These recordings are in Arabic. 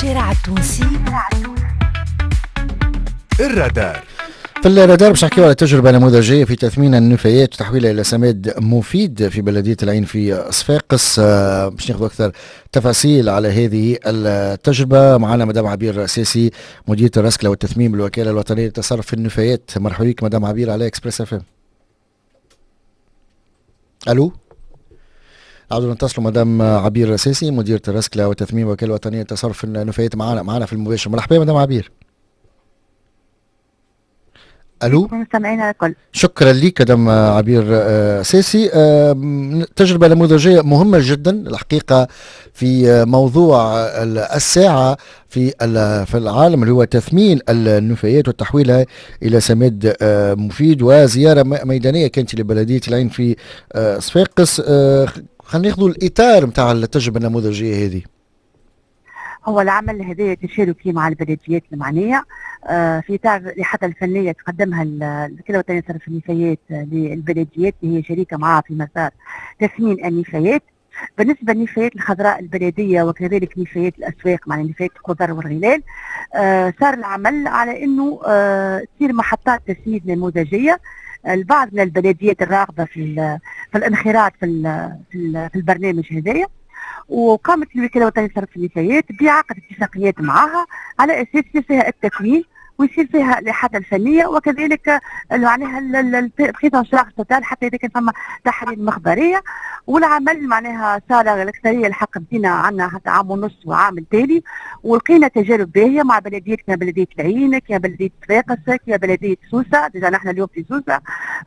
الشارع التونسي. الرادار. في الرادار باش نحكيو على تجربة نموذجية في تثمين النفايات وتحويلها إلى سماد مفيد في بلدية العين في صفاقس. باش ناخذ أكثر تفاصيل على هذه التجربة. معنا مدام عبير ساسي مديرة الرسكلة والتثمين بالوكالة الوطنية للتصرف في النفايات. مرحبا بك مدام عبير على إكسبريس اف ام. ألو، عاودوا نتصلوا مدام عبير ساسي مديرة الرسكلة والتثمين بالوكالة الوطنية للتصرف في النفايات معنا في المباشر. مرحبا مدام عبير. الو، مستمعينا الكل، شكرا لك مدام عبير ساسي. تجربه نموذجيه مهمه جدا الحقيقه في موضوع الساعه في العالم اللي هو تثمين النفايات وتحويلها الى سماد مفيد، وزياره ميدانيه كانت لبلديه العين في صفاقس. خلينا ناخذوا الاطار نتاع التجربه النموذجيه هذه. هو العمل هذا تشاركي مع البلديات المعنيه في اطار الإحاطة الفنيه تقدمها الوكاله الوطنيه لتصرف النفايات للبلديات اللي هي شريكه معها في مسار تثمين النفايات. بالنسبه للنفايات الخضراء البلديه وكذلك نفايات الاسواق مع نفايات الخضر والغلال، صار العمل على انه تصير محطات تسميد نموذجيه. البعض من البلديات الراغبه في الانخراط في البرنامج هذايا، وقامت الوكاله الوطنيه لتصرف النفايات بعقد اتفاقيات معها على اساس يصير فيها التكوين ويصير فيها الاحاطه الفنيه وكذلك معناها بخيط شراغ توتال حتى اذا كان فما تحاليل مخبريه. والعمل معناها صار الاكثريه الحق بدينا عندنا حتى عام ونص وعام التالي، ولقينا تجارب باهيه مع بلديات كما بلديه العين، كما بلديه صفاقس، كما بلديه سوسه، ديجا نحن اليوم في سوسه.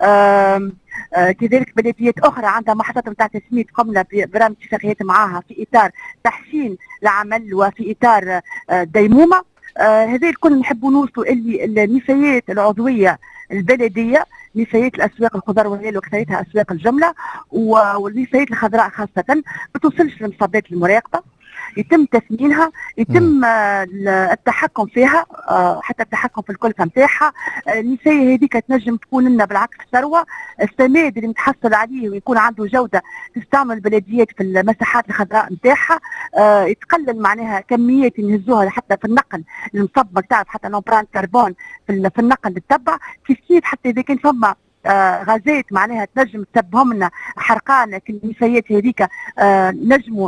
كذلك بلديات اخرى عندها محطات نتاع تسميد قمنا برامج اتفاقيات معاها في اطار تحسين العمل وفي اطار ديمومه. هذا الكل نحبوا نوصلوا اللي النفايات العضويه البلديه، نفايات الاسواق الخضر والغلال وكثرتها اسواق الجمله والنفايات الخضراء خاصه ما توصلش لمصابات المراقبه، يتم تثمينها، يتم التحكم فيها، حتى التحكم في الكلفه نتاعها. النفايه هذيك تنجم تكون لنا بالعكس ثروه. السماد اللي متحصل عليه ويكون عنده جوده تستعمل البلديات في المساحات الخضراء نتاعها، يتقلل معناها كميات نهزوها حتى في النقل المصبغ، تعرف حتى لومبرانت كربون في النقل تتبع كيف حتى اذا كان فما غازات معناها تنجم تسببهم لنا حرقان. النفايات هذيك نجموا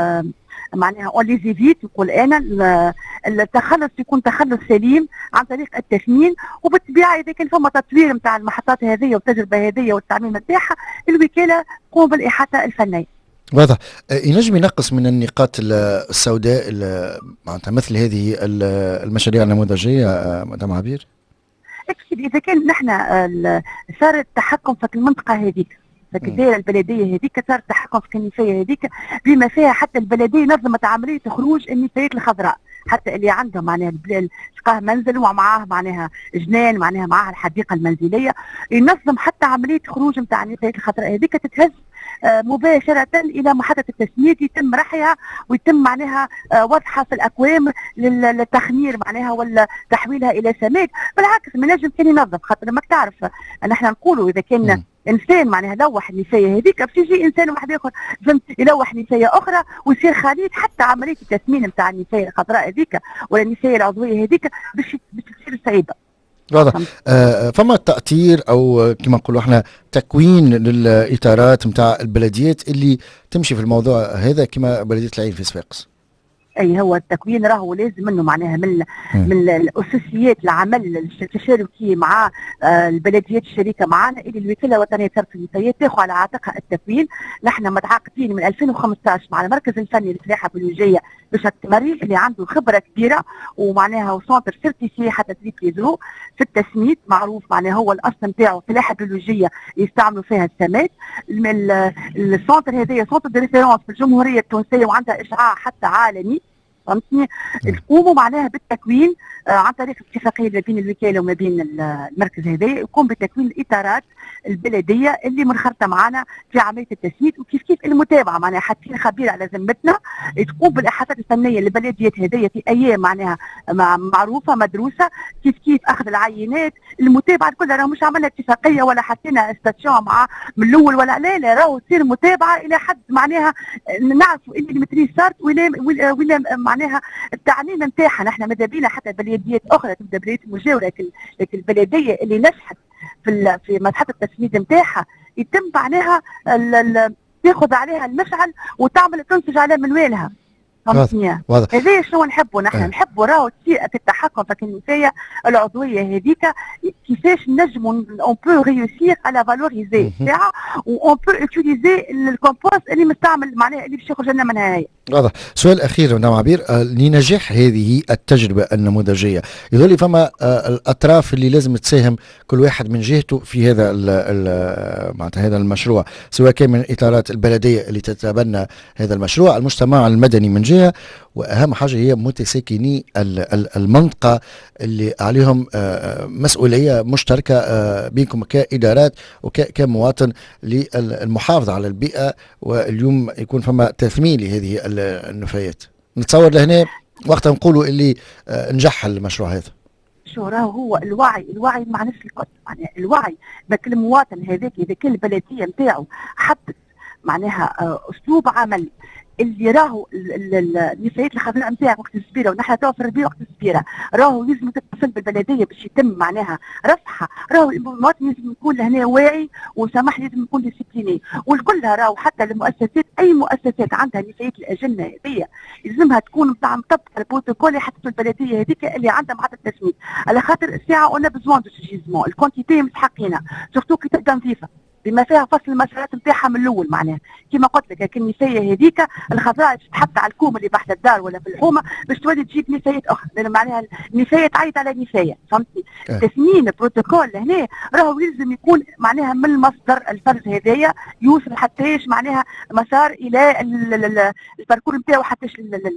معناها اوليزيفيت نقول انا التخلص يكون تخلص سليم عن طريق التثمين. وبالطبيعه اذا كان فما تطوير نتاع المحطات هذه والتجربه هذه والتعميم نتاعها، الوكاله تقوم بالاحاطه الفنيه. واضح. ينجم ينقص من النقاط السوداء معناتها مثل هذه المشاريع النموذجيه مدام عبير؟ اكيد اذا كان نحن صار التحكم في المنطقه هذيك فكذا البلديه هذيك صار التحكم في النفايه هذيك بما فيها حتى البلديه نظمت عمليه خروج النفايات الخضراء، حتى اللي عندهم معناها سقاه منزل ومعاه معناها جنان معناها معاه الحديقه المنزليه، ينظم حتى عمليه خروج نتاع النفايات الخضراء هذيك تتهز مباشرة إلى محطة التسميد، يتم رحيها ويتم معناها وضعها في الأكوام للتخمير معناها ولا تحويلها إلى سماد. بالعكس من نجم كان ينظف، خاطر ما تعرف نحن نقولوا إذا كان انسان معناها لوح النفايه هذيك باش يجي انسان واحد اخر فهمت يلوح نفايه اخرى ويصير خليط، حتى عمليه التسمين نتاع النفايه الخضراء هذيك ولا النفايه العضويه هذيك باش تصير صعيبه. واضح. فما تأثير او كما نقولوا احنا تكوين للاطارات نتاع البلديات اللي تمشي في الموضوع هذا كما بلديه العين في صفاقس؟ اي هو التكوين راهو لازم منه معناها من الاساسيات العمل التشاركي مع البلديات الشريكه معنا اللي الوكاله الوطنيه لتصرف النفايات تاخذ على عاتقها التكوين. نحن متعاقدين من 2015 مع المركز الفني للفلاحه البيولوجيه باش التمري اللي عنده خبره كبيره ومعناها وسونتر سيرتيفي حتى تريبليزو في التسميد معروف معناها هو الاصل نتاعو فلاحه بيولوجيه يستعملوا فيها السماد. السونتر هذايا سونتر دو ريفيرونس في الجمهوريه التونسيه وعندها اشعاع حتى عالمي، فهمتني؟ تقوموا معناها بالتكوين عن طريق اتفاقيه ما بين الوكاله وما بين المركز هذا، يقوم بتكوين الاطارات البلديه اللي منخرطه معنا في عمليه التسميد، وكيف المتابعه معناها حاطين خبير على ذمتنا تقوم بالاحاطات الفنيه للبلديات هذيا في ايام معناها معروفه مدروسه، كيف اخذ العينات، المتابعه كلها راهو مش عملنا اتفاقيه ولا حطينا استاتيون مع من الاول ولا راهو تصير متابعه الى حد معناها نعرفوا اللي المتري صارت ولا معناها التعميم نتاعها. نحن ماذا بينا حتى بلديات اخرى تبدا بلديات مجاوره، لكن البلديه اللي نجحت في مرحله التسميد نتاعها يتم معناها تاخذ عليها المشعل وتعمل تنتج على منوالها. فهمتني؟ هذا شنو نحبوا نحن؟ نحبوا راهو في التحكم في الكنيسيه العضويه هذيك، كيفاش نجموا اون بو ريوسير على فالوريزي تاعها اون بو اوتيليزي الكومبوست اللي مستعمل معناها اللي باش يخرج لنا منها هي. واضح. سؤال اخير مدام عبير، لنجاح هذه التجربه النموذجيه يظل فما الاطراف اللي لازم تساهم كل واحد من جهته في هذا معناتها هذا المشروع، سواء كان من اطارات البلديه اللي تتبنى هذا المشروع، المجتمع المدني من جهه، واهم حاجه هي متساكني المنطقه اللي عليهم مسؤوليه مشتركه بينكم كادارات وكمواطن للمحافظه على البيئه، واليوم يكون فما تثمين لهذه النفايات. نتصور لهنا وقت نقولوا اللي نجح المشروع هذا. شو راهو هو الوعي مع نفس الكل، معناها الوعي بك المواطن هذاك اذا كان البلديه نتاعو حدد معناها اسلوب عمل اللي راهو النفايات الخضراء نتاعك وقت السبيره، ونحن تو في الربيع وقت السبيره راهو لازم تتصل بالبلديه باش يتم معناها رفعها. راهو المواطن لازم يكون لهنا واعي وسامح، لازم يكون ديسيبليني، والكل راهو حتى المؤسسات، اي مؤسسات عندها نفايات الاجنه هذيا لازمها تكون مطبقه البروتوكول اللي حطته البلديه هذيك اللي عندها مع التسميد، على خاطر الساعه اون بزوان دو سيجيزمون الكونتيتي مسحقينها سورتو كي تبدا نظيفه بما فيها فصل المسارات نتاعها من الاول. معناها كما قلت لك النفايه هذيك الخضراء باش تحط على الكوم اللي تحت الدار ولا في الحومه باش تولي تجيب نفايات اخرى، لان معناها النفايه تعيط على نفايه. فهمتني؟ تثمين البروتوكول لهنا راهو يلزم يكون معناها من المصدر الفرز هذايا يوصل حتىش معناها مسار الى الباركور نتاعو حتىش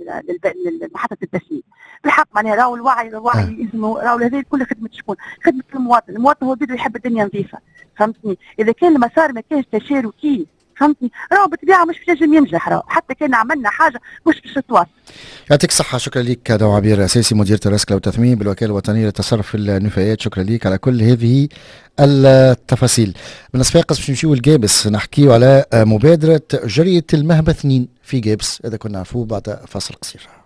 لمحطه التسميد. بالحق معناها راهو الوعي يلزموا، راهو هذه كل خدمه شكون؟ خدمه المواطن هو بده يحب الدنيا نظيفه. فهمتني؟ اذا كان المسار ما كانش تشاركي، فهمتني، راهو بالطبيعه مش باش ينجم ينجح، راهو حتى كان عملنا حاجه مش باش تتواصل. يعطيك الصحه. شكرا لك دعوة عبير اساسي مديرة الرسكله والتثمين بالوكاله الوطنيه للتصرف في النفايات، شكرا لك على كل هذه التفاصيل. من صفاقس باش نمشيو لجابس نحكيو على مبادره جريه المهبة 2 في جابس، هذا كنا نعرفوه بعد فاصل قصير.